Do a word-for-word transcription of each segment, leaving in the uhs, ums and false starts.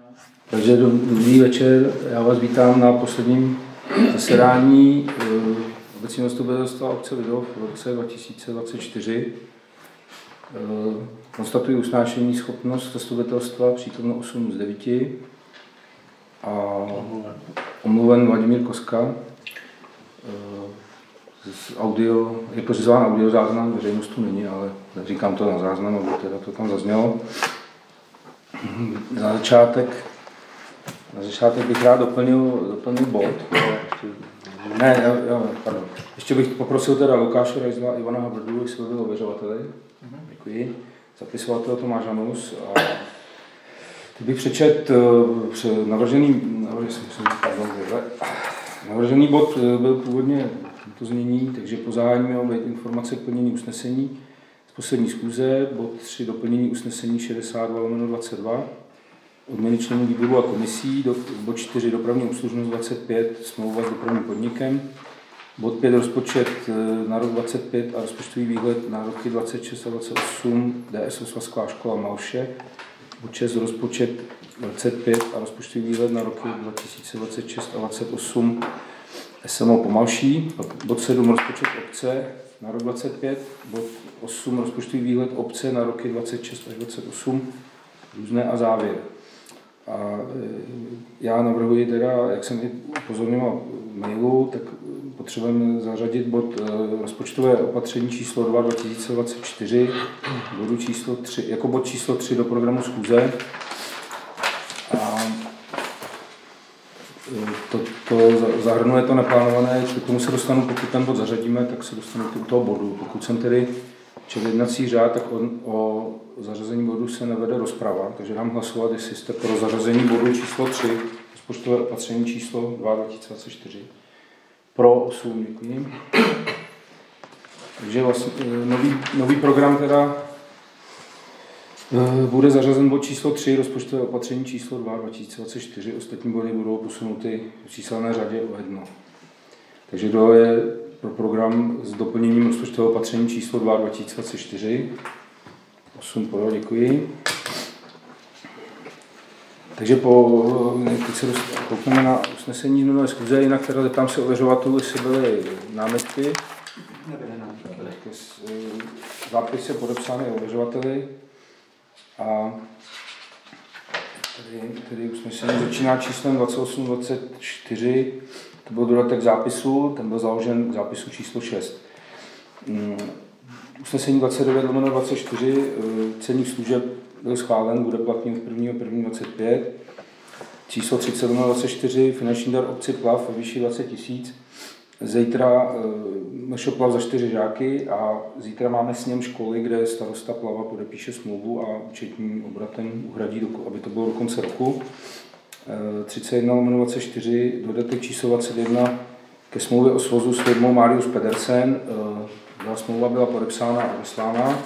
Takže dobrý večer, já vás vítám na posledním zasedání obecního zastupitelstva obce Lidov v roce dva tisíce dvacet čtyři. Konstatuji usnášení schopnost zastupitelstva, přítomno osm z devíti. A omluven Vladimír Koska. Z audio, je pořizován audio záznam, veřejnost tu není, ale říkám to na záznam, aby teda to tam zaznělo. Na začátek, na začátek bych rád doplnil, doplnil bod. Ne, jo, jo, pardon. Ještě bych poprosil teda Lukáše Rajzla a Ivana Habrdu, jestli by byli ověřovateli. Děkuji. Zapisovatel Tomáš Hanus. A teď bych přečet navržený, navržený, pardon, navržený bod byl původně to znění, takže po zahájení mělo být informace k plnění usnesení z poslední schůze, bod tři doplnění usnesení šedesát dva lomeno dvacet dva, odměny členů výboru a komisí, do, bod čtyři dopravní obslužnost dvacet pět, smlouva s dopravním podnikem, bod pět rozpočet na rok dvacet pět a rozpočtový výhled na roky dvacet šest a dvacet osm, D S O Svazková škola Malše, bod šest rozpočet dvacet pět a rozpočtový výhled na roky dva tisíce dvacet šest a dvacet osm, S M O Pomalší, bod sedm rozpočet obce na rok dvacet pět, bod osm rozpočtový výhled obce na roky dvacet šest až dvacet osm, různé a závěr. A já navrhuji teda, jak jsem i upozorňoval v mailu, tak potřebujeme zařadit bod rozpočtové opatření číslo dva dva tisíce dvacet čtyři, bodu číslo tři, jako bod číslo tři do programu schůze. A To, to zahrnuje to neplánované, k tomu se dostanu, pokud ten bod zařadíme, tak se dostanu k toho bodu. Pokud jsem tedy četl jednací řád, tak o, o zařazení bodu se nevede rozprava, takže dám hlasovat, jestli jste pro zařazení bodu číslo tři, rozpočtové opatření číslo dva dva tisíce dvacet čtyři. Pro osm, děkuji. Takže vlastně nový, nový program teda bude zařazen bod číslo tři, rozpočtové opatření číslo dva dva tisíce dvacet čtyři, ostatní body budou posunuty v číselné řadě o jedno. Takže kdo je pro program s doplněním rozpočtového opatření číslo dva dva tisíce dvacet čtyři? osm pro, děkuji. Takže po, teď se koukneme na usnesení minulé schůze, jinak teda zeptám se ověřovatelů, jestli byly námitky. Zápis je podepsány ověřovateli. A tady, tady usnesení začíná číslem dvacet osm dvacet čtyři, to byl dodatek zápisu, ten byl založen k zápisu číslo šest. Usnesení dvacet devět lomeno dvacet čtyři, ceník služeb byl schválen, bude platný od prvního prvního dvacet pět. Číslo třicet lomeno dvacet čtyři, finanční dar obci Plav ve výši dvacet tisíc. Zítra našel Plav za čtyři žáky a zítra máme sněm školy, kde starosta Plava podepíše smlouvu a účetním obratem uhradí, aby to bylo do konce roku. třicet jedna lomeno dvacet čtyři, dodatek číslo dvacet jedna ke smlouvě o svozu s firmou Marius Pedersen. Ta smlouva byla podepsána a vyslána.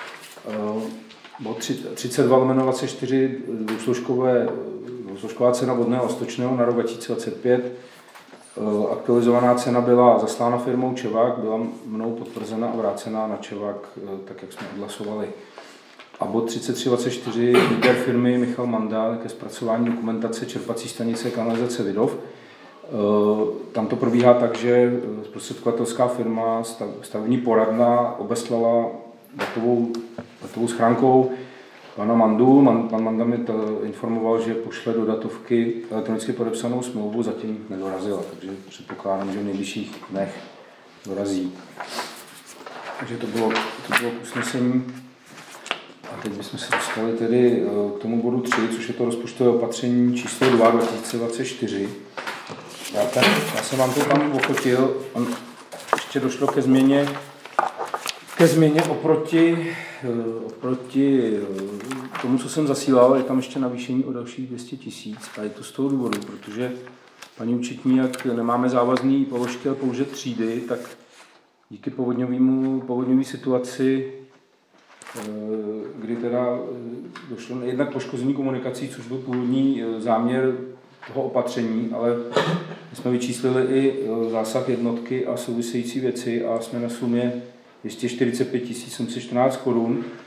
třicet dva lomeno dvacet čtyři, dvousložková cena vodného a stočného na rok dva tisíce dvacet pět. Aktualizovaná cena byla zaslána firmou Čevák, byla mnou potvrzena a vrácena na Čevák, tak jak jsme odhlasovali. A bod třicet tři dvacet čtyři, výběr firmy Michal Manda ke zpracování dokumentace čerpací stanice kanalizace Lidov. Tam to probíhá tak, že zprostředkovatelská firma, stavební poradna obeslala datovou, datovou schránkou pana Mandu. Man, pan Manda mě to informoval, že pošle do datovky elektronicky podepsanou smlouvu, zatím nedorazila, takže předpokládám, že v nejbližších dnech dorazí. Takže to bylo, to bylo k usnesení. A teď bychom se dostali tedy k tomu bodu tři, což je to rozpočtové opatření číslo dva dva tisíce dvacet čtyři. Já, ten, já jsem vám to tam ochotil, on ještě došlo ke změně, ke změně oproti, oproti tomu, co jsem zasílal, je tam ještě navýšení o dalších dvě stě tisíc a je to z toho důvodu, protože paní účetní, jak nemáme závazný položky, ale pouze třídy, tak díky povodňovému, povodňové situaci, kdy teda došlo jednak poškození komunikací, což byl původní záměr toho opatření, ale jsme vyčíslili i zásah jednotky a související věci a jsme na sumě dvě stě čtyřicet pět tisíc sedm set čtrnáct korun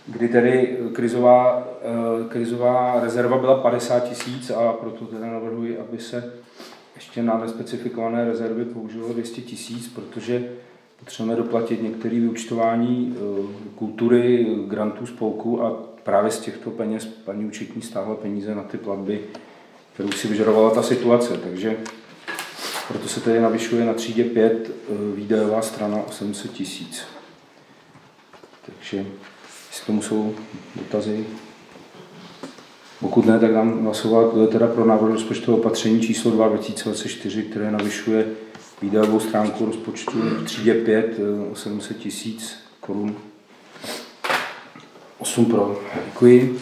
kdy tedy krizová, krizová rezerva byla padesát tisíc a proto tedy navrhuji, aby se ještě na nespecifikované rezervy použilo dvě stě tisíc, protože potřebujeme doplatit některé vyúčtování kultury, grantů spolku a právě z těchto peněz paní účetní stáhla peníze na ty platby, kterou si vyžadovala ta situace. Takže proto se tedy navyšuje na třídě pět výdajová strana o sedm set tisíc. Takže jestli tomu jsou dotazy. Pokud ne, tak dám hlasovat. To je teda pro návrh rozpočtového opatření číslo dva dva tisíce dvacet čtyři, které navyšuje výdajovou stránku rozpočtu v třídě pět o sedm set tisíc korun. osm pro. Děkuji.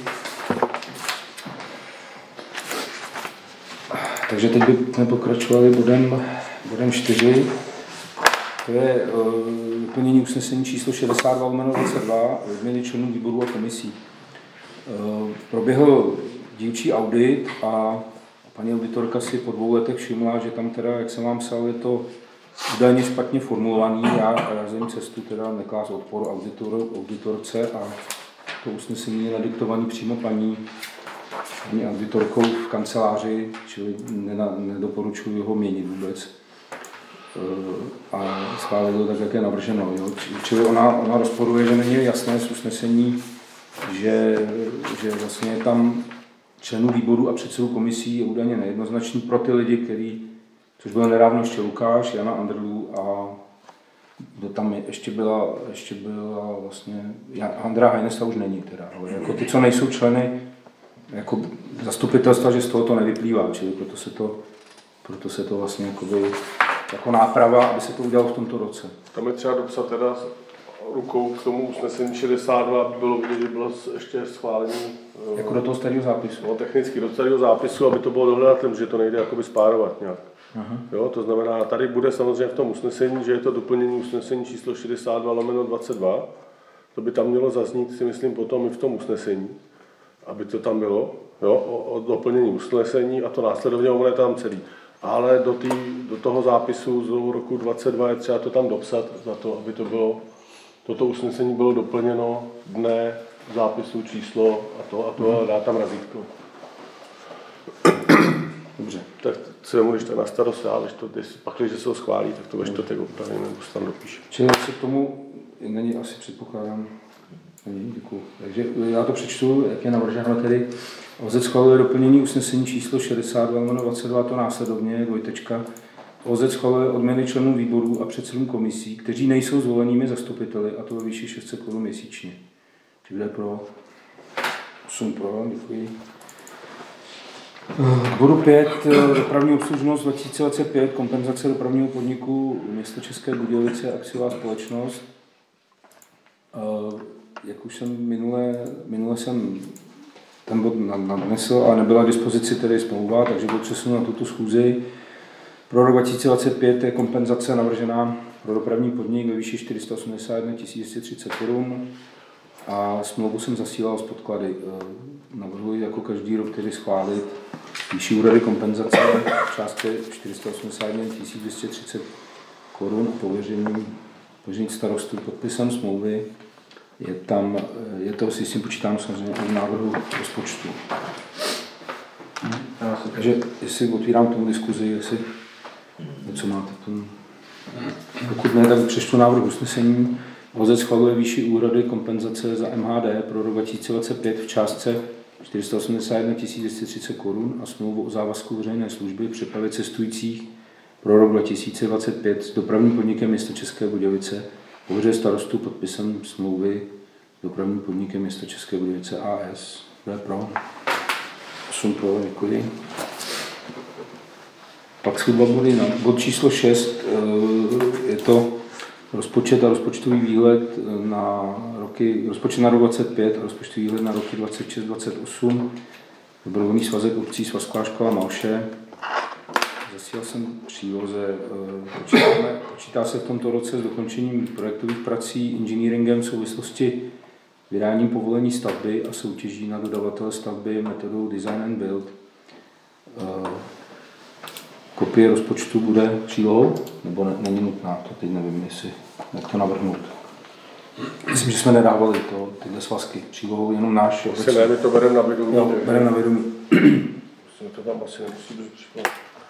Takže teď bychom pokračovali bodem, bodem čtyři. To je vyplnění uh, usnesení číslo šedesát dva lomeno dvacet dva odměny členů výborů a komisí. Uh, proběhl dílčí audit a paní auditorka si po dvou letech všimla, že tam teda, jak jsem vám psal, je to údajně špatně formulovaný. Já razím cestu teda neklást odpor auditor, auditorce a to usnesení je nadiktované přímo paní, paní auditorkou v kanceláři, čili nedoporučuji ho měnit vůbec. A schválit to tak, jak je navrženo. Jo. Čili ona, ona rozporuje, že není jasné z usnesení, že, že vlastně je tam členů výboru a předsedů komisí je údajně nejednoznačný pro ty lidi, který, což byl nedávno ještě Lukáš, Jana Andrlů a kdo tam ještě byla, ještě byla vlastně, Andra Hajnesta už není teda, ale jako ty, co nejsou členy jako zastupitelstva, že z toho to nevyplývá, čili proto se to, proto se to vlastně jakoby, jako náprava, aby se to udělalo v tomto roce. Tam je třeba dopsat teda rukou k tomu usnesení šedesát dva, aby bylo vidět, že bylo ještě schválení. Jako do toho starého zápisu? No, technicky do starého zápisu, aby to bylo dohledatelné, že to nejde jakoby spárovat nějak. Aha. Jo, to znamená, tady bude samozřejmě v tom usnesení, že je to doplnění usnesení číslo šedesát dva lomeno dvacet dva. To by tam mělo zaznít, si myslím, potom i v tom usnesení, aby to tam bylo, jo, o, o doplnění usnesení a to následovně ono je tam celý. Ale do, tý, do toho zápisu z roku dvacet dva je třeba to tam dopsat, za to, aby to bylo, toto usnesení bylo doplněno dne zápisu, číslo a to a to a dá tam razítko. Dobře. Tak se můžeš to na starost, ale to, pak, když se ho schválí, tak to veš to teď opravím, nebo se tam dopíše. Čili se k tomu není asi předpokládám. Není, děkuji. Takže já to přečtu, jak je navrženo tedy. O Z schvaluje doplnění usnesení číslo šedesát dva lomeno dvacet dva, to následovně, dvojtečka. O Z schvaluje odměny členů výborů a předsedům komisí, kteří nejsou zvolenými zastupiteli, a to ve výši šest set korun měsíčně. Čili bude pro osm pro, děkuji. K bodu pět, dopravní obslužnost dva tisíce dvacet pět, kompenzace dopravního podniku město České Budějovice, akciová společnost. Jak už jsem minule, minule jsem ten bod nadnesl a nebyla k dispozici tedy smlouva, takže byl přesunut na tuto schůzi. Pro rok dva tisíce dvacet pět je kompenzace navržená pro dopravní podnik ve výši čtyři sta osmdesát jedna tisíc dvě stě třicet korun a smlouvu jsem zasílal z podklady. Navrhuji jako každý rok tedy schválit výši úhrady kompenzace v částce čtyři sta osmdesát jedna tisíc dvě stě třicet korun a pověření, pověření starostu podpisem smlouvy. Je tam, je to, si s tím počítám samozřejmě v návrhu rozpočtu. Takže jestli otvírám tomu diskuzi, jestli něco máte v tom. Pokud ne, tak přečtu návrh usnesení. O Z schvaluje výši úhrady kompenzace za M H D pro rok dva tisíce dvacet pět v částce čtyři sta osmdesát jedna tisíc dvě stě třicet korun a smlouvu o závazku veřejné služby přepravy cestujících pro rok dva tisíce dvacet pět s dopravním podnikem města České Budějovice. Pověřuje starostu podpisem smlouvy dopravním podnikem města České Budějovice A S. Bude pro. osm pro, děkuji. Pak jsou dva body na bod číslo šest. Je to rozpočet a rozpočtový výhled na roky, rozpočet na rok dvacet pět a rozpočtový výhled na roky dvacet šest dvacet osm. Dobrovolný svazek obcí Svazková škola Malše. Zasílal jsem příloze. Počítáme, počítá se v tomto roce s dokončením projektových prací inženýringem v souvislosti s vydáním povolení stavby a soutěží na dodavatele stavby metodou Design and Build. Kopie rozpočtu bude přílohou, nebo ne, není nutná, to teď nevím, jestli, jak to navrhnout. Myslím, že jsme nedávali to, tyhle svazky přílohou, jenom náš. Asi ne, my to bereme na vědomí. Jo, bereme na vědomí. Myslím, to tam asi nemusí být příklad.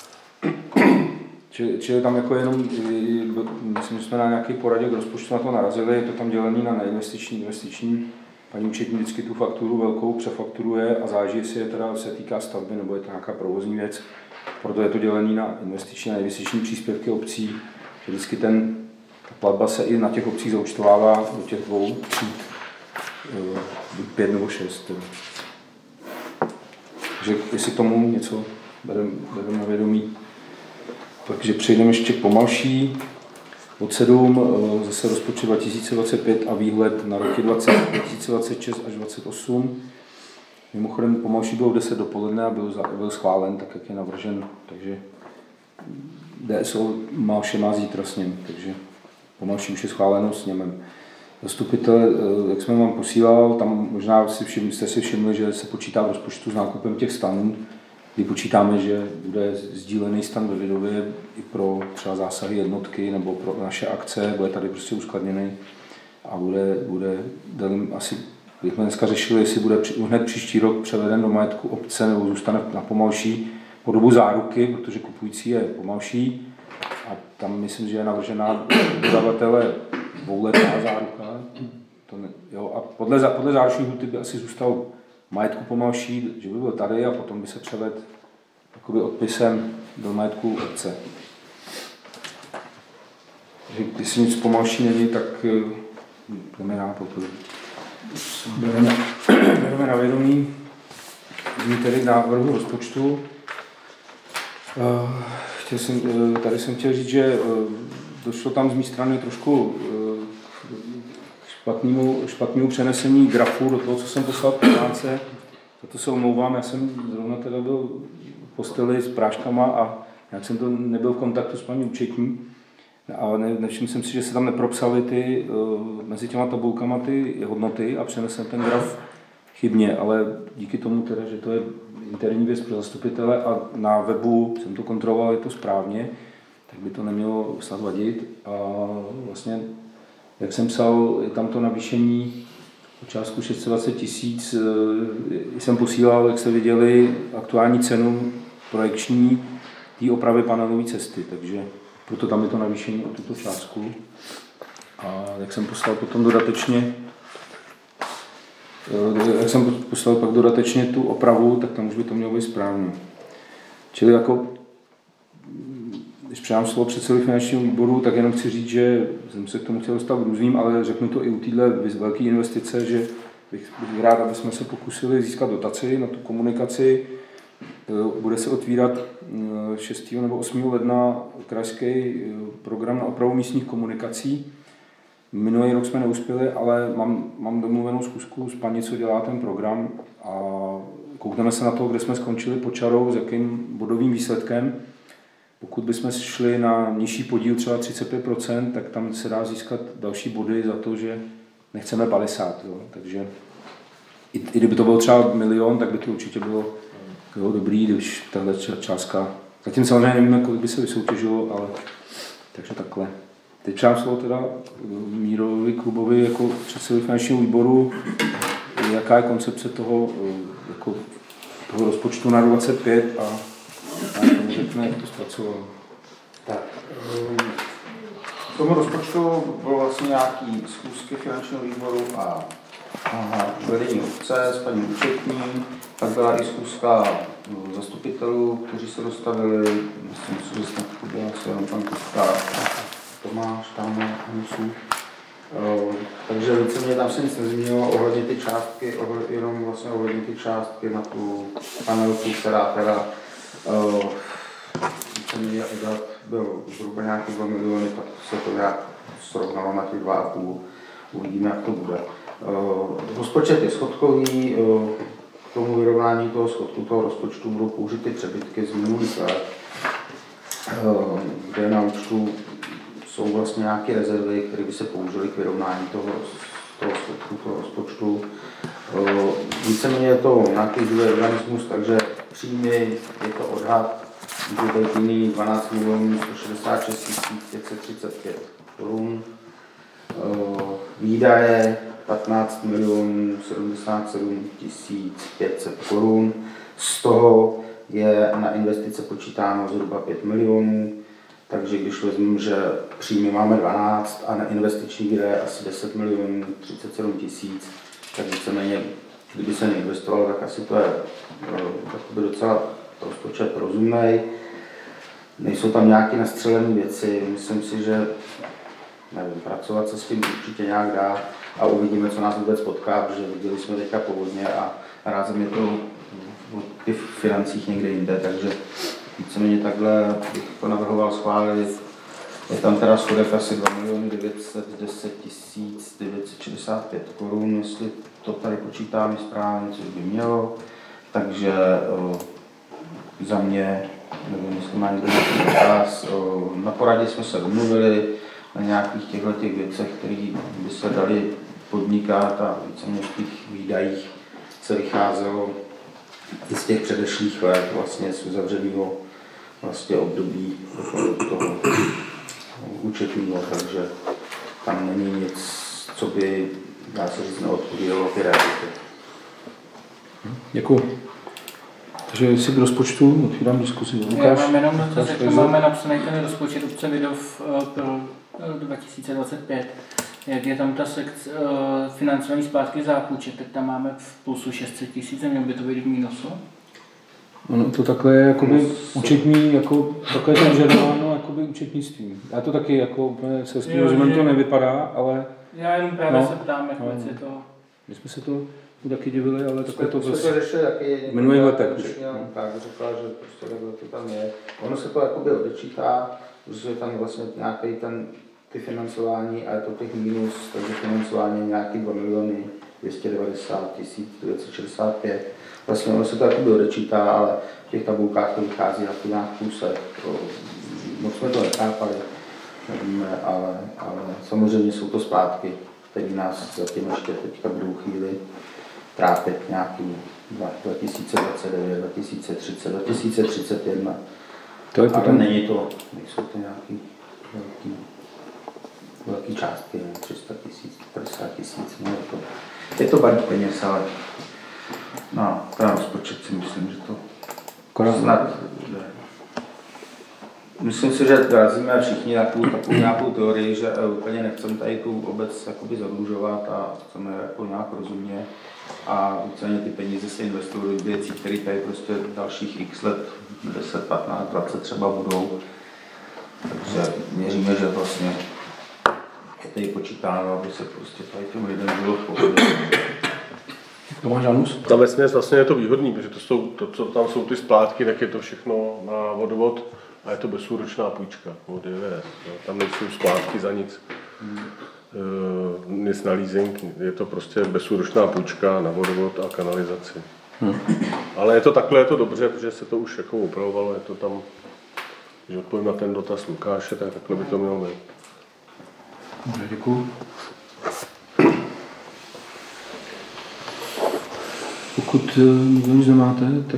Čili, čili tam jako jenom, myslím, že jsme na nějaký poradě k rozpočtu na to narazili, je to tam dělení na neinvestiční, investiční. Paní účetní vždycky tu fakturu velkou přefakturuje a záleží, jestli je teda, se týká stavby nebo je to nějaká provozní věc. Proto je to dělení na investiční a neinvestiční příspěvky obcí. Vždycky ten, ta platba se i na těch obcích zaúčtovává do těch dvou tříd, pět nebo šest. Takže jestli tomu něco bereme berem na vědomí. Takže přejdeme ještě k pomalší. Od sedm zase rozpočet dva tisíce dvacet pět a výhled na roky dva tisíce dvacet šest až dvacet osm. Mimochodem pomalší bylo v deset dopoledne a byl, byl schválen tak, jak je navržen. Takže D S O má vše má zítra s ním, takže pomalší už je schváleno s němem. Zastupitel, jak jsme vám posílal, tam možná si všim, jste si všimli, že se počítá v rozpočtu s nákupem těch stanů, kdy počítáme, že bude sdílený stan ve Vidově i pro třeba zásahy jednotky nebo pro naše akce, bude tady prostě uskladněný a bude, bude asi, jak jsme dneska řešili, jestli bude hned příští rok převeden do majetku obce nebo zůstane na pomalší po dobu záruky, protože kupující je pomalší a tam myslím, že je navržená dodavatele dvouletá záruka. To ne, jo, a podle, podle záruční lhůty by asi zůstal majetku pomalší, že by byl tady a potom by se převedl jakoby odpisem do majetku obce. Takže když nic pomalší není, tak jdeme na to. Bereme, bereme na vědomí. Zní tedy návrhu rozpočtu. Chtěl jsem, tady jsem chtěl říct, že došlo tam z mé strany trošku špatnému, špatnému přenesení grafu do toho, co jsem poslal v práce. Za to se omlouvám, já jsem zrovna teda byl v posteli s práškama a nějak jsem to nebyl v kontaktu s paní účetní. A ne, nevšiml jsem si, že se tam nepropsaly ty, mezi těma tabulkama ty hodnoty a přenesl ten graf chybně, ale díky tomu teda, že to je interní věc pro zastupitele a na webu jsem to kontroloval, je to správně, tak by to nemělo snad vadit. A vlastně, jak jsem psal, je tam to navýšení o částku šest set dvacet tisíc. Jsem posílal, jak jste viděli, aktuální cenu projekční té opravy panelové cesty, takže proto tam je to navýšení o tuto částku. A jak jsem poslal potom dodatečně, jak jsem poslal pak dodatečně tu opravu, tak tam už by to mělo být správně. Čili jako, když předám slovo předsedovi finančního výboru, tak jenom chci říct, že jsem se k tomu chtěl dostat různým, ale řeknu to i u téhle velké investice, že bych, bych rád, aby jsme se pokusili získat dotaci na tu komunikaci. Bude se otvírat šestého nebo osmého ledna krajský program na opravu místních komunikací. Minulý rok jsme neuspěli, ale mám, mám domluvenou schůzku s paní, co dělá ten program a koukneme se na to, kde jsme skončili pod čarou, s jakým bodovým výsledkem. Pokud bychom šli na nižší podíl, třeba třicet pět procent, tak tam se dá získat další body za to, že nechceme padesát. Jo. Takže i, i kdyby to bylo třeba milion, tak by to určitě bylo jo, dobrý, když tahle částka. Zatím samozřejmě nevíme, kolik by se vysoutěžilo, ale takže takhle. Teď přám slovo teda Mírovi Klubovi jako předsedovi finančního výboru, jaká je koncepce toho, jako, toho rozpočtu na dvacet pět a jak tomu řekne, jak to zpracoval. Tak, k tomu rozpočtu bylo vlastně nějaký schůzky finančního výboru a, a vedení obce s paní účetní, tak byla i schůzka zastupitelů, kteří se dostavili, myslím, že snad to byla asi jenom pan Kuska, Tomáš, tam Hanusů. Takže víceméně tam se nic nezměnilo ohledně ty částky, ohledně, jenom vlastně ohledně ty částky na tu panelku, která teda víceméně odhad byl zhruba nějaký dva miliony, tak se to nějak srovnalo na těch dva a půl. Uvidíme, jak to bude. Rozpočet je schodkový, k tomu vyrovnání toho schodku, toho rozpočtu budou použity přebytky z minulých let, kde na účtu jsou vlastně nějaké rezervy, které by se použily k vyrovnání toho, toho schodku, toho rozpočtu. Víceméně je to nějaký živý organismus, takže příjmy je to odhad, může být jiný dvanáct milionů sto šedesát šest tisíc pět set třicet pět korun. výdaje patnáct milionů sedmdesát sedm tisíc pět set korun, z toho je na investice počítáno zhruba pět milionů, takže když vezmu, že příjmy máme dvanáct a na investiční výdaje asi deset milionů třicet sedm tisíc, tak víceméně, kdyby se neinvestovalo, tak asi to je by docela rozpočet rozumnej. Nejsou tam nějaké nastřelené věci, myslím si, že nevím, pracovat se s tím určitě nějak dá a uvidíme, co nás vůbec potká, protože viděli jsme teďka povodně a rázem je to v těch financích někde jinde, takže víceméně takhle bych to navrhoval schválit. Je tam teda schodek asi dva miliony devět set deset tisíc devět set šedesát pět korun, jestli to tady počítáme správně, což by mělo. Takže o, za mě, nevím, jestli má někdo nějaký dotaz, na poradě jsme se domluvili na nějakých těchto těch věcech, které by se daly podnikat a víceméně v těch výdajích se vycházelo i z těch předešlých let, vlastně z uzavřeného vlastně období toho účetního, takže tam není nic, co by, dá se říct, neodpovídalo ty reality. Děkuji. Takže jestli k rozpočtu otvírám diskusi. Já mám jenom dotaz, jak máme napsaný ten rozpočet obce Vidov pro dva tisíce dvacet pět. Jak je tam ta sekce financování zpátky zápůjček, tak tam máme v plusu šest set tisíc, mělo by to být v mínusu? Ono to takhle je jakoby účetní, jako, takhle je to vyžadováno jakoby účetnictvím. Já to taky jako úplně se svým rozumem to nevypadá, ale... Já jenom právě no, se ptám, jak no, je to... My jsme se to taky divili, ale takhle to prostě... Jsme to řešili taky... V minulých letech už. Tak řekla, že prostě takhle to tam je. Ono se to jakoby odečítá, protože je tam vlastně nějaký ten, ty financování a je to těch minus, takže financování je nějaký dva miliony dvě stě devadesát tisíc devět set šedesát pět. Vlastně ono se to jakoby odečítá, ale v těch tabulkách to vychází na to nějak půlsek. Moc jsme to nechápali, nevíme, ale, ale samozřejmě jsou to splátky, které nás zatím ještě teďka budou chvíli trápit nějaký dva tisíce dvacet devět, dva tisíce třicet, dva tisíce třicet jedna. To je potom... Ale není to, nejsou to nějaký velký, velký částky, ne? tři sta tisíc, padesát tisíc, no je to, je to balík peněz, ale no, ten rozpočet si myslím, že to Konec. snad jde. Myslím si, že razíme všichni takovou, takovou nějakou teorii, že úplně nechceme tady tu obec jakoby zadlužovat a chceme jako nějak rozumně a víceméně ty peníze se investují do věcí, které tady prostě dalších x let, deset, patnáct, dvacet třeba budou. Takže měříme, že vlastně je tady počítáno, aby se prostě tady těm lidem bylo v pohodě. Tomáš Janus? Tam vesměs vlastně je to výhodný, protože to, jsou, to, co tam jsou ty splátky, tak je to všechno na vodovod a je to bezúročná půjčka od D V S. Tam nejsou splátky za nic, hmm. e, nic na leasing, je to prostě bezúročná půjčka na vodovod a kanalizaci. Hmm. Ale je to takhle, je to dobře, protože se to už jako upravovalo, je to tam, když odpovím na ten dotaz Lukáše, tak takhle by to mělo být. Dobře, děkuji. Pokud nikdo nic nemáte, tak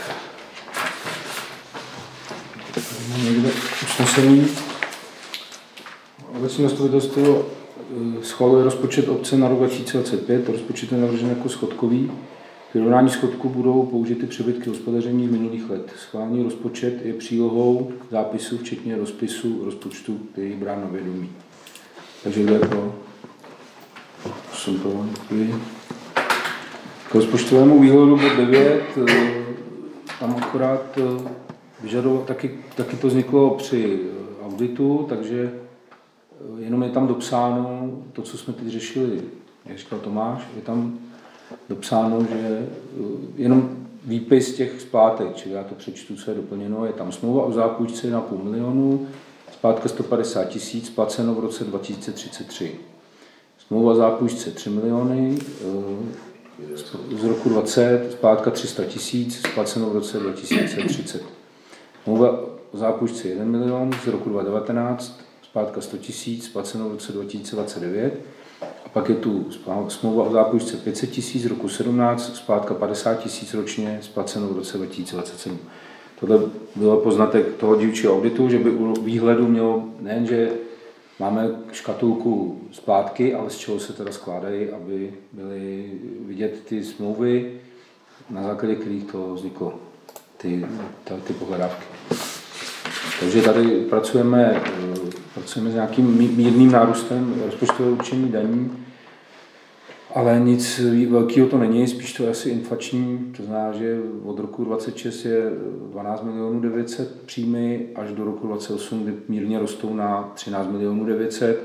někde usnesení. Obecní zastupitelstvo schvaluje rozpočet obce na rok dva tisíce dvacet pět. Rozpočet je navržen jako schodkový. K vyrovnání schodku budou použity přebytky hospodaření minulých let. Schválený rozpočet je přílohou zápisu, včetně rozpisu rozpočtu, který je brán na vědomí. Takže kdo je pro? Jsem pro. Děkuji. K rozpočtovému výhledu bod devět, tam akorát vyžadoval, taky, taky to vzniklo při auditu, takže jenom je tam dopsáno to, co jsme teď řešili, jak říkal Tomáš, je tam dopsáno, že jenom výpis těch splátek, čili já to přečtu, co je doplněno, je tam smlouva o zápůjčce na půl milionu, splátka sto padesát tisíc, splaceno v roce dva tisíce třicet tři. Smlouva o zápůjčce tři miliony, z roku dvacet, splátka tři sta tisíc, splaceno v roce dva tisíce třicet. Smlouva o zápůjčce jeden milion, z roku dva tisíce devatenáct, splátka sto tisíc, splaceno v roce dva tisíce dvacet devět. A pak je tu smlouva o zápůjčce pět set tisíc, z roku sedmnáct, splátka padesát tisíc ročně, splaceno v roce dva tisíce dvacet sedm. Tohle byl poznatek toho dílčího auditu, že by u výhledu mělo nejenže máme škatulku splátky, ale z čeho se teda skládají, aby byly vidět ty smlouvy, na základě kterých to vzniklo, ty, ty pohledávky. Takže tady pracujeme, pracujeme s nějakým mírným nárůstem rozpočtového určení daní, ale nic velkého to není, spíš to je asi inflační, to znamená, že od roku dvacet šest je dvanáct milionů devět set příjmy až do roku dvacet osm, kdy mírně rostou na třináct milionů devět set.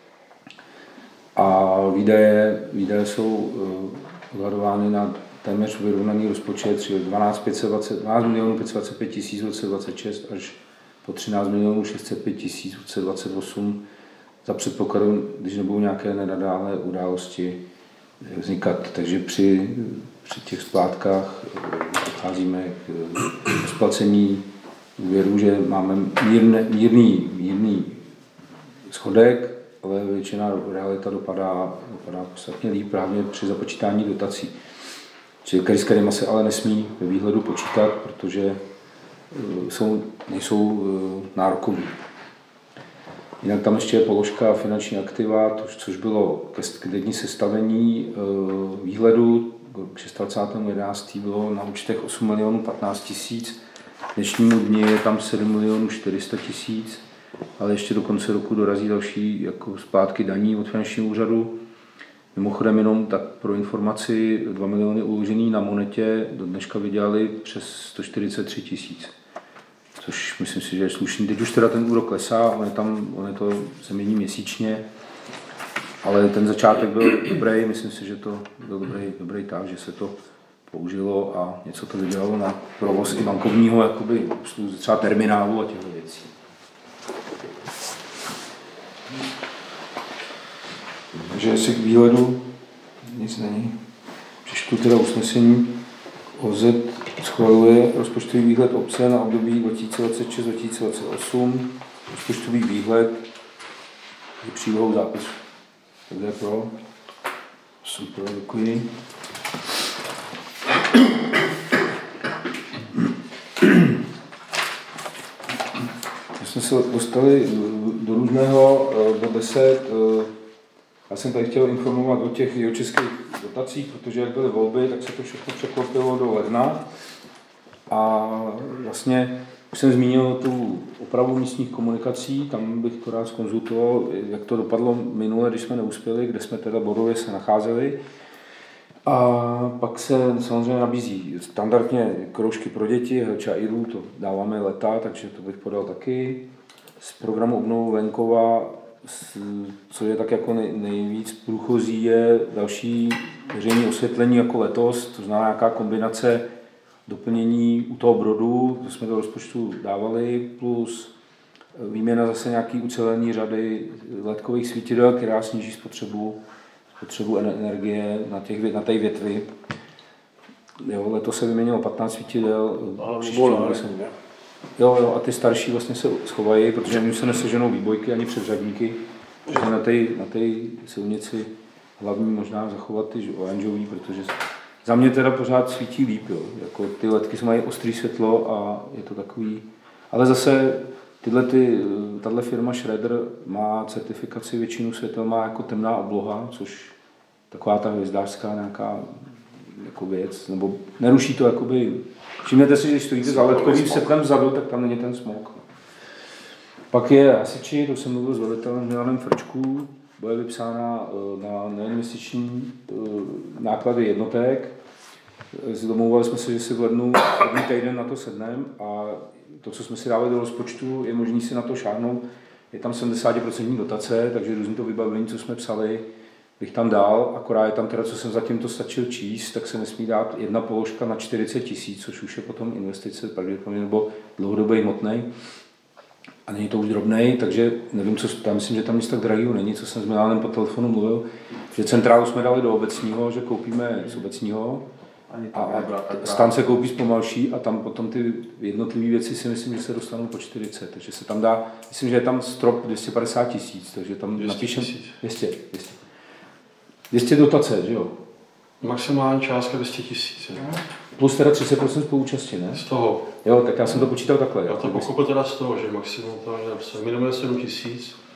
A výdaje, výdaje jsou odhadovány na téměř vyrovnaný rozpočet, čili dvanáct milionů pět set dvacet pět tisíc v roce dvacet šest až po třináct milionů šest set pět tisíc v roce dvacet osm, za předpokladu, když nebudou nějaké nenadálé události vznikat. Takže při, při těch splátkách docházíme k splacení úvěru, že máme mírne, mírný, mírný schodek, ale většina realita dopadá, dopadá podstatně líp právě při započítání dotací. Čili s kterými se ale nesmí ve výhledu počítat, protože jsou, nejsou nárokoví. Jinak tam ještě je položka finanční aktiva, což bylo ke dni sestavení výhledu, k dvacátého šestého jedenáctého bylo na účtech osm milionů patnáct tisíc, dnešnímu dni je tam sedm milionů čtyři sta tisíc, ale ještě do konce roku dorazí další jako splátky daní od finančního úřadu. Mimochodem jenom tak pro informaci, dva miliony uložený na monetě do dneška vydělali přes sto čtyřicet tři tisíc. Což myslím si, že je slušný. Teď už teda ten úrok klesá, on je tam, on je to se mění měsíčně, ale ten začátek byl dobrý, myslím si, že to byl dobrý, dobrý tak, že se to použilo a něco to vydělalo na provoz i bankovního, jakoby, třeba terminálu a těchto věcí. Takže jestli k výhledu nic není. Přečtu teda usnesení. O Z schvaluje rozpočtový výhled obce na období dva tisíce dvacet šest až dva tisíce dvacet osm. Rozpočtový výhled je přílohou zápisu. Tak je pro. Super, děkuji. My jsme se dostali do různého, do deset. Já jsem tady chtěl informovat o těch jihočeských dotacích, protože jak byly volby, tak se to všechno překlopilo do ledna. A vlastně už jsem zmínil tu opravu místních komunikací, tam bych to rád zkonzultoval, jak to dopadlo minule, když jsme neuspěli, kde jsme teda bodově se nacházeli. A pak se samozřejmě nabízí standardně kroužky pro děti, Helča-Iru, to dáváme leta, takže to bych podal taky. Z programu obnovu venkova, co je tak jako nejvíc průchozí, je další veřejné osvětlení jako letos, to znamená nějaká kombinace doplnění u toho brodu, to jsme do rozpočtu dávali, plus výměna zase nějaký ucelený řady ledkových svítidel, která sníží spotřebu, spotřebu energie na, těch, na té větvi. Jo, letos se vyměnilo patnáct svítidel, jo, jo, a ty starší vlastně se schovají, protože oni se neseženou výbojky ani předřadníky, že na té na silnici hlavní možná zachovat ty oranžový, protože za mě teda pořád svítí líp, jo. Jako ty ledky mají ostrý světlo a je to takový, ale zase tyhle ty, tato firma Schroeder má certifikaci, většinu světel má jako temná obloha, což taková ta hvězdářská nějaká jako věc, nebo neruší to jakoby, všimněte si, že když stojíte za ledkovým světlem vzadu, tak tam není ten smog. Pak je hasiči, to jsem mluvil s velitelem Milanem Frčku, bude vypsána na neinvestiční náklady jednotek. Domlouvali jsme se, že si v lednu první týden na to sedneme a to, co jsme si dali do rozpočtu, je možné si na to šáhnout. Je tam sedmdesát procent dotace, takže různý to vybavení, co jsme psali, bych tam dal, akorát je tam teda, co jsem zatím to stačil číst, tak se nesmí dát jedna položka na čtyřicet tisíc, což už je potom investice pravděpodobně nebo dlouhodobý hmotnej. A není to už drobnej, takže nevím, co, já myslím, že tam nic tak drahého není, co jsem s Milanem po telefonu mluvil, že centrálu jsme dali do obecního, že koupíme z obecního a, a stan se koupí zpomalší a tam potom ty jednotlivé věci si myslím, že se dostanou po čtyřicet, takže se tam dá, myslím, že je tam strop dvě stě padesát tisíc, takže tam napíšem dvě stě, dvě stě. dvě stě dotace, že jo? Maximální částka dvě stě tisíc. Plus teda třicet procent spoluúčasti, ne? Z toho. Jo, tak já jsem to počítal takhle. Já to pochopil teda z toho, že maximum to je minimum sedm tisíc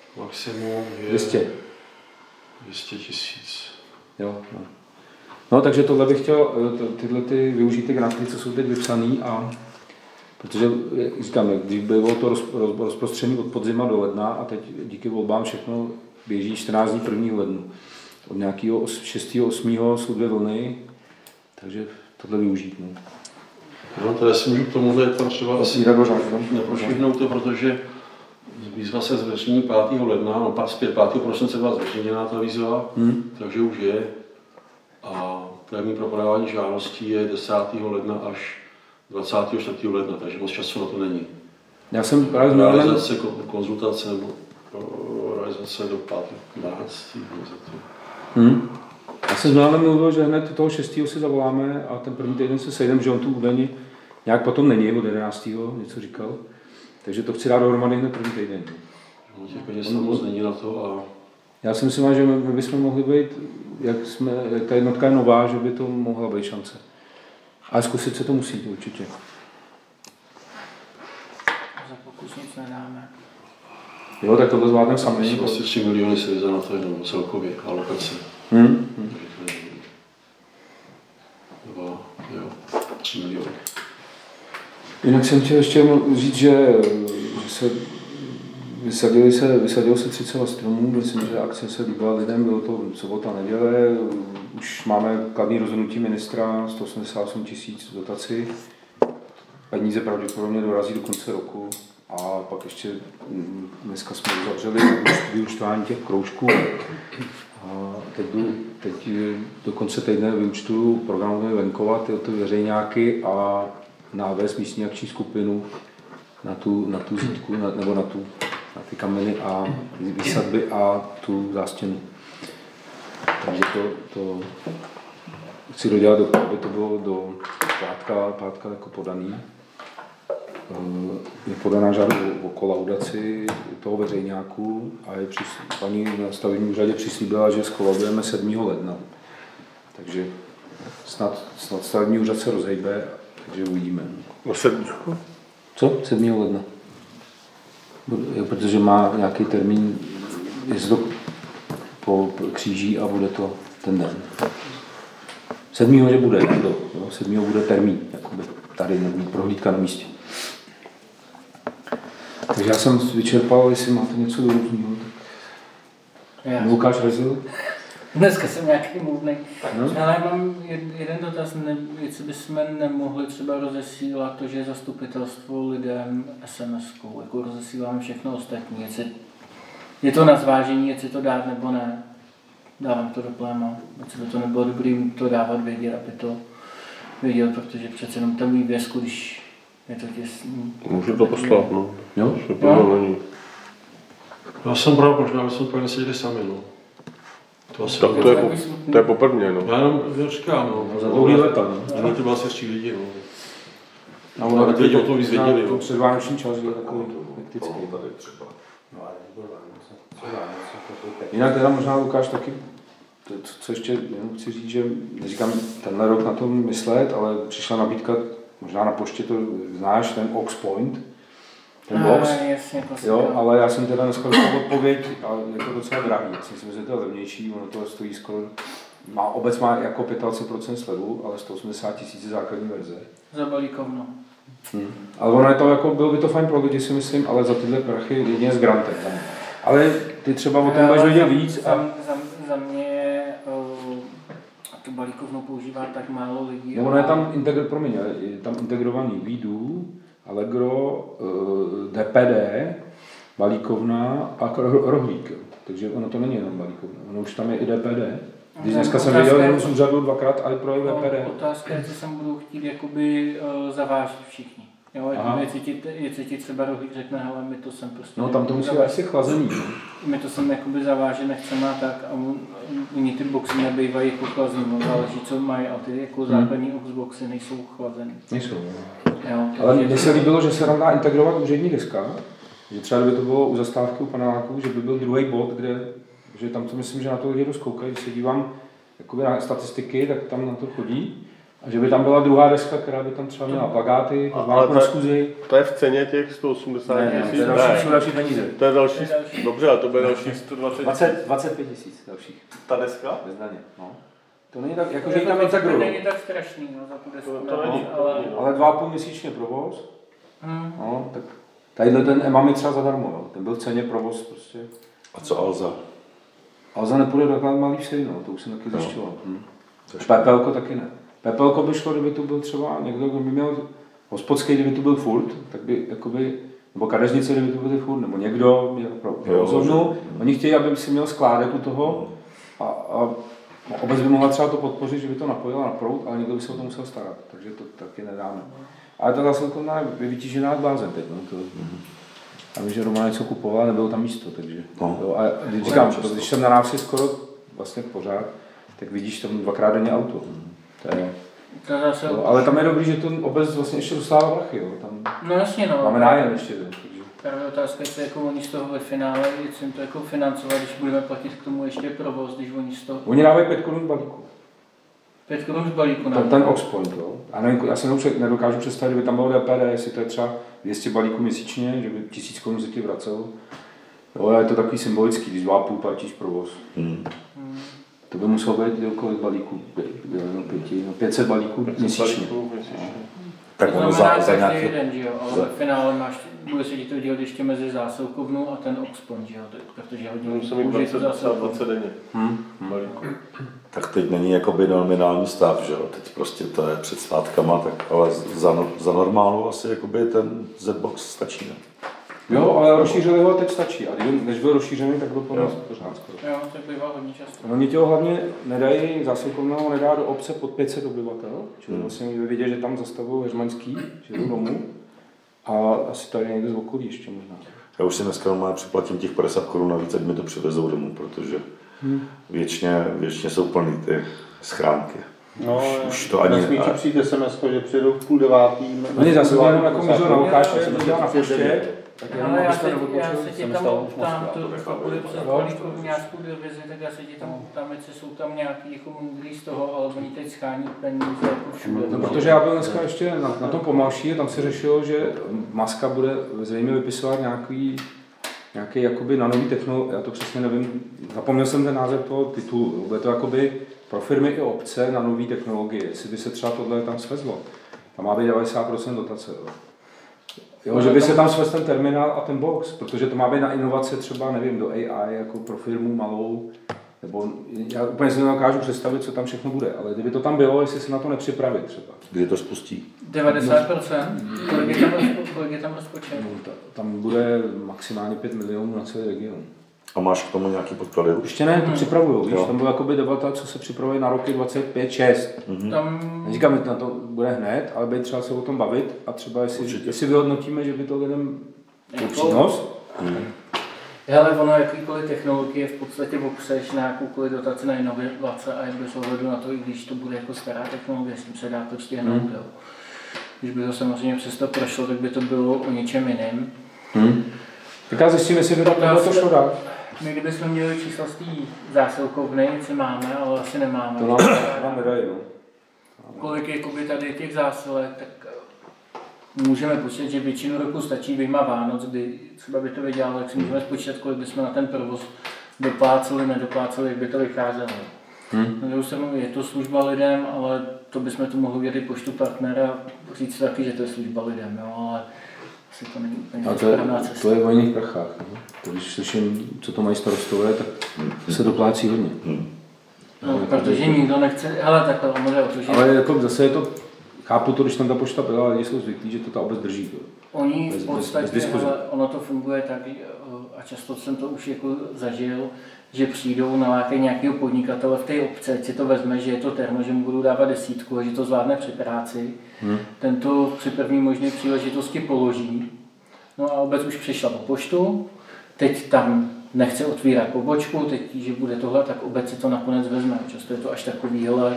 Maximum je dvě stě. dvě stě tisíc. Jo, no. No, takže tohle bych chtěl, to, tyhle ty využít ty granty, co jsou teď vypsaný, a protože, jak říkám, když bylo to roz, roz, rozprostřený od podzima do ledna a teď díky volbám všechno běží čtrnáct dní prvního lednu. Od nějakého šestého osmého jsou dvě vlny, takže tohle využít. No. No, to si můžu k tomuhle, je tam třeba asi neprošvihnout to, protože výzva se zveřejní pátého ledna, no zpět pátého prosince byla zveřejněná ta výzva, hmm. takže už je. A termín pro podávání žádostí je desátého ledna až dvacátého čtvrtého ledna, takže moc času na to není. Já jsem právě zmínil... Realizace, konzultace nebo realizace do pátého dvanáctého Hmm. Já jsem s Milanem mluvil, že hned toho šestého si zavoláme a ten první týden se sejdeme, že on tu údajně nějak potom není, od jedenáctého něco říkal. Takže to chci dát dohromady hned první týden. No, těch peněz tam moc není na to a... Já si myslím, že my bychom mohli být, jak, jsme, jak ta jednotka je nová, že by to mohla být šance. Ale zkusit se to musí, určitě. Za pokus nic nedáme. Jo, tak tohle zvládneme sami. Myslím, asi tři miliony se vyzá na to jenom celkově, alokace. Hmm. Hmm. Dva, jo, tři miliony. Jinak jsem chtěl ještě říct, že, že se vysadili se, vysadilo se třicet stromů, myslím, že akce se líbila lidem, bylo to sobota, neděle, už máme kladné rozhodnutí ministra, sto osmdesát osm tisíc dotaci, peníze pravděpodobně dorazí do konce roku a pak ještě dneska jsme uzavřeli vyúčtování těch kroužků. A teď, jdu, teď do konce týdne vyúčtuju programové venkova, ty, ty veřejňáky a návést místní akční skupinu na tu, na tu zítku, na, nebo na, tu, na ty kameny a výsadby a tu zástěnu. Takže to, to chci dodělat, aby to bylo do pátka, pátka jako podaný. Je podaná žádost o kolaudaci toho veřejňáku a je přis, paní na stavebním úřadě přislíbila, že skolaudujeme sedmého ledna. Takže snad, snad stavební úřad se rozhejbe, takže uvidíme. No sedmého Co? sedmého ledna. Protože má nějaký termín, jestli to po kříží a bude to ten den. sedmého že bude, ne? sedmého bude termín, jakoby tady prohlídka na místě. Takže já jsem vyčerpal, jestli máte něco do různého. Já. Lukáš Rezil? Dneska jsem nějaký mluvnej. No. Ale mám jeden dotaz, ne, jestli bychom nemohli třeba rozesílat to, že zastupitelstvo lidem es em eskou, jako rozesíláme všechno ostatní, jestli je to na zvážení, jestli to dát nebo ne. Dávám to do pléma, jestli by to nebylo dobré jim to dávat vědět, aby to věděl, protože přece jenom tam vývězku, když je to těsný. Můžu to poslat, no. Jo? To není. Já jsem bral, možná bychom pak neseděli sami, no. To, asi Tak to je, po, to je poprvně, no. Já jenom říkám, no. Za dlouhý leta, no. No, to bylo asi tři lidi, no. A ono teď teď o tom víc věděli, jo. Předvánoční čas je takový hektický. Jinak teda možná, Lukáš, taky, to, co ještě jenom chci říct, že neříkám tenhle rok na tom myslet, ale přišla nabídka, možná na poště to znáš, ten Ox Point, ten box, ah, jasně, jo, ale já jsem teda dneska dostal odpověď a je to docela drahý, já si myslím, že to je levnější, ono to stojí skoro, má, obec má jako dvacet pět procent slevu, ale sto osmdesát tisíc je základní verze. Za balíkovno. Hmm. Ale ono je to jako, bylo by to fajn pro lidi, si myslím, ale za tyhle prachy jedině s grantem. Ale ty třeba o tom budeš vědět víc. A... Za, za, za mě uh, to balíkovno používá tak málo lidí. No, ono je tam, integr, promiň, je tam integrovaný Výdu, Allegro, uh, D P D, balíkovna a rohlík. Takže ono to není jenom balíkovna, ono už tam je i D P D. Když dneska jsem viděl jenom z úřadu dvakrát, ale pro D P D. Otázka je, co sem budou chtít jakoby uh, zavážit všichni. Jo, jestli ti, jestli ti třeba rohlík řekne, hele, my to sem prostě... No tam to musí být asi chlazení. My to sem jakoby zaváže nechceme a tak a oni ty boxy nebývají jako chlazený, no, záleží, co mají a ty jako základní boxy nejsou chlazený. Nejsou, jo. Ale mně se líbilo, že se tam dá integrovat úřední deska, že třeba kdyby to bylo u zastávky u paneláků, že by byl druhý bod, kde, že tam to myslím, že na to lidi rozkoukají, když se dívám jakoby na statistiky, tak tam na to chodí. A že by tam byla druhá deska, která by tam třeba měla plakáty, pozvánku na schůzi. To je v ceně těch sto osmdesát tisíc? Ne, to je další peníze. To je další, dobře, ale to bude další sto dvacet. dvacet pět tisíc dalších. Ta deska? Bez daně, no. To není tak, jakože tam je tak To není tak strašný, no, za tu desku. To, to není, ale... ale dva a půl měsíčně provoz. Hmm. No, tak tadyhle ten E M A mi třeba zadarmo, jo. Ten byl v ceně provoz prostě. A co Alza? Alza nepůjde takhle malý vsej, no, to už jsem taky zjišťoval. Hmm. Pepelko taky ne. Pepelko by šlo, kdyby tu byl třeba někdo, kdo by měl hospodský, kdyby tu byl furt, tak by jakoby, nebo kadeřnice, kdyby tu byly furt, nebo někdo měl pro rozhodnu. Oni chtějí, aby si měl skládek u toho a, a obec by mohla třeba to podpořit, že by to napojila na proud, ale někdo by se o to musel starat, takže to taky nedáme. Ale to zase je vytížená blázen teď, no, to, a vím, že Roman něco kupoval, nebylo tam místo, takže, no. Jo, a když říkám, to, když jsem na návsi skoro vlastně pořád, tak vidíš tam dvakrát denně auto. To je, to zase... jo, ale tam je dobrý, že to obec vlastně ještě dostává prachy, jo, tam no jasně, no. máme nájem ještě, takže. Právě otázka, jestli jako oni z toho ve finále, jestli jim to jako financovat, když budeme platit k tomu ještě provoz, když oni z toho... Oni dávají pět korun z balíku. Pět korun z balíku, ten, ten Oxpoint, jo. A nevím, já se nedokážu představit, kdyby tam bylo D P D, jestli to je třeba dvě stě balíků měsíčně, že by tisíc korun se ti vracelo. Jo, ale je to takový symbolický, když dva a půl platíš provoz. Hmm. Hmm. To by muselo být kolik balíků, pěti, no pět set balíků měsíčně. Tak to ono znamená, za, za nějaký... jeden, že jo, ale za... v finále máš, bude se ti to dělat ještě mezi zásilkovnu a ten Oxpoint, že jo, protože hodně použije to zásilkovnu. Hmm. Tak teď není jakoby nominální stav, že jo, teď prostě to je před svátkama, tak ale za, za normálu asi jakoby ten Z-Box stačí, ne? Jo, ale rozšířili ho a teď stačí. A než byl rozšířený, tak byl pořád skoro. Jo, tak bývá hodně často. Oni těho hlavně nedají, zásilkovnou nedá do obce pod pět set obyvatel, čili hmm. vlastně vidět, že tam zastavují heřmaňský, že jdou domů. A asi tady někde z okolí ještě možná. Já už si dneska normálně připlatím těch padesát korun navíc, ať mi to přivezou domů, protože hmm. věčně, věčně jsou plný ty schránky. No, už, už to ani... Nesmí ti přijít es em es, že přijedou v půl devátý. Oni zase jenom jako můžu na Lukáše, to dělá na poště. Ale já se, já se tě tam optám, to bude přes balíku nějakou divizi, tak já se tě tam optám, jestli jsou tam nějaký jako moudrý z toho, ale oni teď schání peníze jako všude. No, protože já byl dneska ještě na, na tom pomalší, tam se řešilo, že Muska bude zřejmě vypisovat nějaký, nějaký jakoby na nový technologie, já to přesně nevím, zapomněl jsem ten název toho titulu, bude to jakoby pro firmy i obce na nový technologie, jestli by se třeba tohle tam svezlo. Tam má být devadesát procent dotace. Jo. Jo, že by se tam svezl ten terminál a ten box, protože to má být na inovace třeba, nevím, do A I, jako pro firmu malou, nebo já úplně si nedokážu představit, co tam všechno bude, ale kdyby to tam bylo, jestli se na to nepřipravit třeba. Kdy to spustí? devadesát procent? Kolik je tam, kolik je tam rozpočet? No, tam bude maximálně pět milionů na celý region. A máš k tomu nějaký podklady? Ještě ne, to hmm. připravujou, víš, tam byla jakoby debata, co se připravuje na roky dvacet pět šest. Hmm. Tam... Neříkám, že na to bude hned, ale být třeba se o tom bavit a třeba jestli, jestli vyhodnotíme, že by to lidem byl přínos. Hmm. Hele, ono jakýkoliv technologie v podstatě opřeš na jakoukoliv dotaci na inovace a je bez ohledu na to, i když to bude jako stará technologie, s tím se dá to stihnout. Hmm. Když by to samozřejmě přesto prošlo, tak by to bylo o něčem jiném. Hmm. Tak já zjistím, jestli by to, to šlo dát. My kdybychom měli čísla z té zásilkovny, co máme, ale asi nemáme. To nám, nám nedají, no. Kolik je tady těch zásilek, tak můžeme počítat, že většinu roku stačí vyjma Vánoc, kdy třeba by to vydělalo, tak si můžeme spočítat, kolik bychom na ten provoz dopláceli, nedopláceli, jak by to vycházelo. Hmm. No, už jsem, je to služba lidem, ale to bychom tu mohli udělat i poštu partnera, říct taky, že to je služba lidem, jo, ale asi to není úplně správná cesta. To je v jiných prachách. No? To, když slyším, co to mají starostové, tak se doplácí hodně. Hmm. No, protože nikdo nechce, hele takhle, ono jde o to, že... Ale jako zase je to, chápu to, když tam ta pošta byla, lidi jsou zvyklí, že to ta obec drží. To. Oni v podstatě, hele, ono to funguje tak, a často jsem to už jako zažil, že přijdou na nějakého podnikatele v té obce, si to vezme, že je to termo, že mu budou dávat desítku a že to zvládne při práci. Hmm. Tento při první možné příležitosti položí. No a obec už přišla po poštu, teď tam nechce otvírat pobočku, teď, že bude tohle, tak obec si to nakonec vezme. Často je to až takovýhle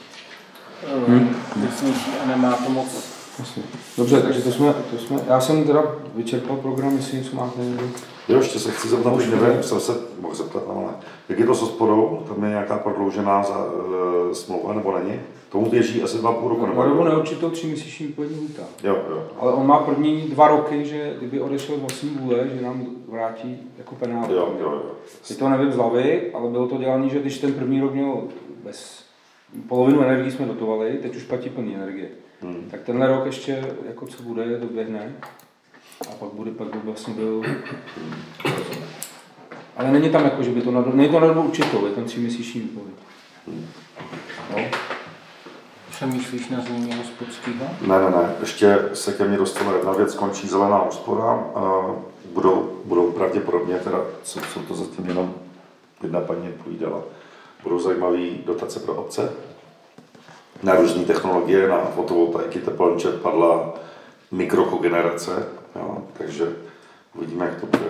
hmm. věcnější a nemá to moc. Dobře, takže to jsme, to jsme, já jsem teda vyčerpal program, jestli něco máte. Jo, ještě se chci zeptat, už nevím, jsem se mohl zeptat, ale jak je to s hospodou? Tam je nějaká prodloužená za, e, smlouva, nebo není? Tomu běží asi dva půl roku, nebo? Nebo neurčitou tříměsíční výpovědní lhůta. Jo, jo. Ale on má první dva roky, že kdyby odešel z vlastní vůle, že nám vrátí jako penále. Jo, jo, jo. Je to nevím z hlavy, ale bylo to dělané, že když ten první rok měl bez polovinu energii jsme dotovali, teď už platí plný energie. Hmm. Tak tenhle rok ještě, jako co bude, doběhne. A pak bude, pak by vlastně byl... Ale není tam jako, že by to na, není to na dobu určitou, je tam tříměsíční výpověď. No. Přemýšlíš na změně hospodského? Ne, ne, ne, ještě se ke mně dostala jedna věc, končí zelená úspora. Budou, budou pravděpodobně, teda, co, co to zatím jenom jedna paní povídala, budou zajímavé dotace pro obce na různé technologie, na fotovoltaiky, teplný čerpadla, mikrokogenerace, jo, takže uvidíme, jak to bude.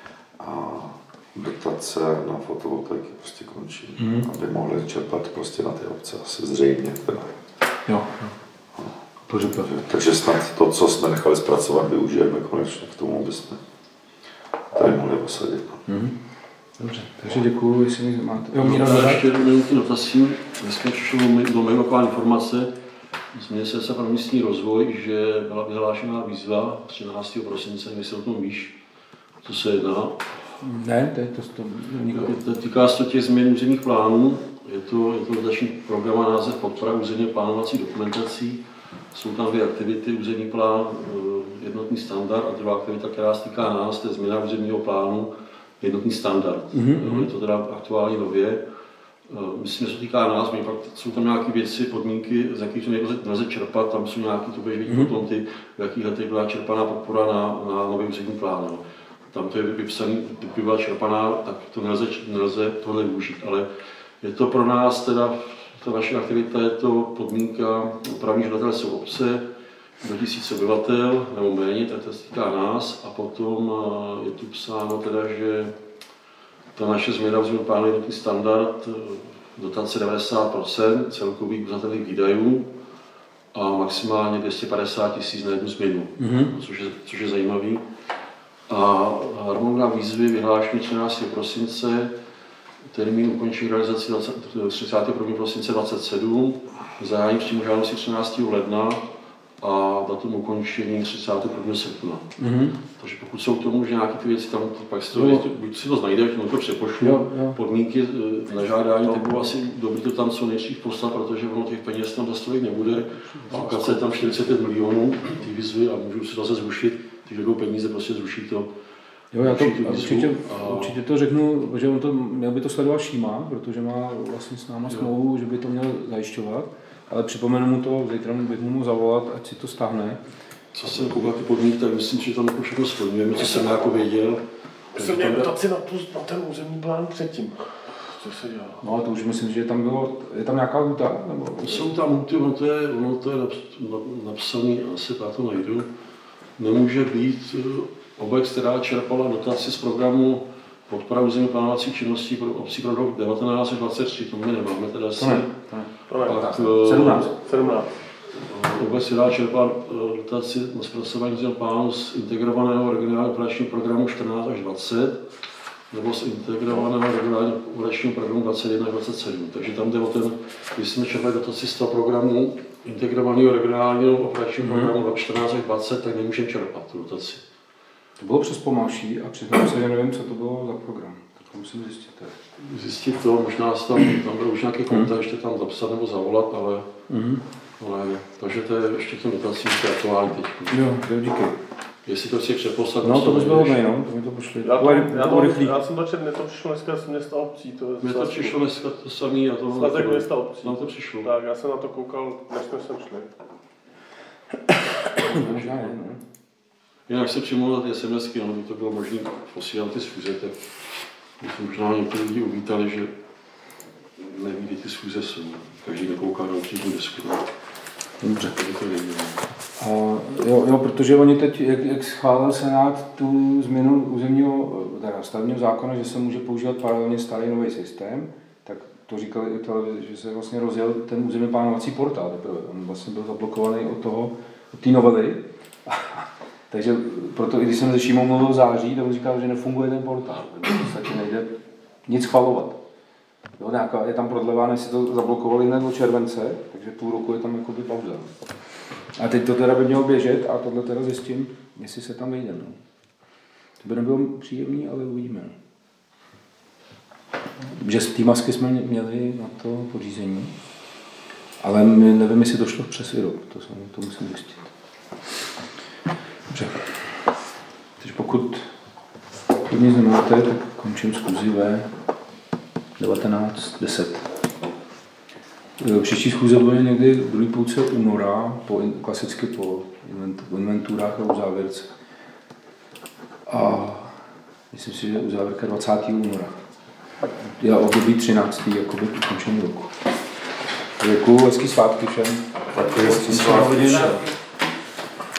A dotace na fotovoltaiky prostě končí, mm. aby mohli čerpat prostě na ty obce, asi zřejmě. Teda. Jo, jo. Takže, takže snad to, co jsme nechali zpracovat, využijeme konečně k tomu, aby jsme tady mohli posadit. Mm. Dobře, takže děkuju, jestli mi máte... Jo, Míra, no, ještě jednu minutu dotazím. Dneska přišlo do mého taková informace z Ministerstva pro místní rozvoj, že byla vyhlášená výzva třináctého prosince, jestli o tom víš, co se jedná. Ne, to je to, to, to, to týká se těch změn územních plánů. Je to, je to dotační program a název podpora územně plánovací dokumentací. Jsou tam dvě aktivity, územní plán, jednotný standard a druhá aktivita, která se týká nás, to je změna územního plánu, jednotný standard. Mm-hmm. Je to teda aktuálně nově. Myslím, že se týká nás, pak jsou tam nějaké věci, podmínky, z jakých to nelze čerpat, tam jsou nějaké, to budeš vidět mm-hmm. potom ty, v jakých letech byla čerpaná podpora na, na nový územní plán. Tam to je vypsané, kdyby byla čerpaná, tak to nelze, nelze tohle využít, ale je to pro nás teda, ta naše aktivita je to podmínka, právní žadatelé jsou obce, do tisíc obyvatel nebo méně, tak to se týká nás a potom je tu psáno teda, že ta naše změna územního plánu je jednotný standard, dotace devadesát procent celkových uznatelných výdajů a maximálně dvě stě padesát tisíc na jednu změnu, mm-hmm. což, je, což je zajímavý. A harmonogram výzvy vyhlášení třináctého prosince, termín ukončení realizace třicátého prvního prosince dvacet sedm, zahájení přímo žádosti třináctého ledna a datum ukončení třicátého prvního srpna. Mm-hmm. Takže pokud jsou k tomu, že nějaké ty věci tam, pak si to, no. buď si to najdeš, nebo to přepošlu, jo, jo. Podmínky na žádání, tak bylo asi dobrý to tam co nejdřív poslat, protože ono těch peněz tam zastavit nebude. Alokace je tam čtyřicet pět milionů, ty výzvy a můžu si zase zrušit, když jdou peníze, prostě zrušit to. Jo, já to určitě, a... určitě to řeknu, že on to, měl by to sledovat Šíma, protože má vlastně s náma smlouvu, že by to měl zajišťovat. Ale připomenu mu to, zítra bych mu zavolat, ať si to stáhne. Co jsem koukal ty podmínky, tak myslím, že tam jako všechno splňujeme, co jsem jako věděl. Jsem měl dotaci na, na ten územní plán předtím. Co se dělá? No ale to už myslím, že tam bylo, je tam nějaká lhůta? Nebo... Jsou tam lhůty, ono to je, ono to je napsané, asi já to najdu. Nemůže být obec, která čerpala dotaci z programu podpora územní plánovací činnosti pro obcí pro rok devatenáct až dvacet tři, to my nemáme teda asi. To ne, to ne. Pak, sedmnáct. sedmnáct. Obec si dá čerpat dotaci na zpracování územního plánu z integrovaného regionálního operačního programu čtrnáct až dvacet nebo z integrovaného regionálního operačního programu dvacet jedna až dvacet sedm. Takže tam jde o ten, když jsme čerpali dotaci z toho programu integrovaného regionálního operačního mm-hmm. programu čtrnáct až dvacet, tak nemůžeme čerpat tu dotaci. To bylo přes pomalší a přiznám se, že nevím, co to bylo za program. Tak to musím zjistit. Zjistit to, možná tam, tam byl už nějaký kontakt, ještě tam zapsat nebo zavolat, ale, mm-hmm. ale takže to je ještě těm dotacím aktuální teď. Jo, jo, díky. Jestli to chci přeposlat, no to bys bylo nej, no, to mi to pošli. Já, to, já, to, já jsem to četl, mě to přišlo dneska z města obcí. To mě to přišlo dneska to samý a to... Svazek města obcí. No to přišlo. Tak, já jsem na to koukal, než jsme sem šli. Možná je, no. Jinak se přimluvil ty SMSky, no, to bylo možné posílat ty schůze, tak možná někteří lidi uvítali, že neví, kdy ty schůze jsou. Každý nekouká na určitou desku. Dobře. A jo, jo, protože oni teď, jak, jak schválil Senát tu změnu územního, teda stavebního zákona, že se může používat paralelně starý nový systém, tak to říkali i televizi, že se vlastně rozjel ten územně plánovací portál. On vlastně byl zablokovaný od toho, od té novely. Takže proto i když jsem se Šímou mluvil v září, tak on říkal, že nefunguje ten portál, že v podstatě nejde nic schvalovat. Jo, nějaká, je tam prodleva, než si to zablokovali hned do července, takže půl roku je tam jakoby pauza. A teď to teda by mělo běžet a tohle teda zjistím, jestli se tam vejde. No. To by nebylo příjemný, ale uvidíme. No. Že z té masky jsme měli na to pořízení, ale my nevím, jestli to šlo přes výrob, to, jsem, to musím zjistit. Dobře. Takže pokud nic nemáte, tak končím schůzi ve devatenáct deset. Příští schůze bude někdy v druhé půlce února, po, klasicky po inventurách a uzávěrce. A myslím si, že uzávěrka dvacátého února. Je období třináctého jakoby ukončení roku. Děkuju, hezký svátky všem. Tak hezký svátky všem.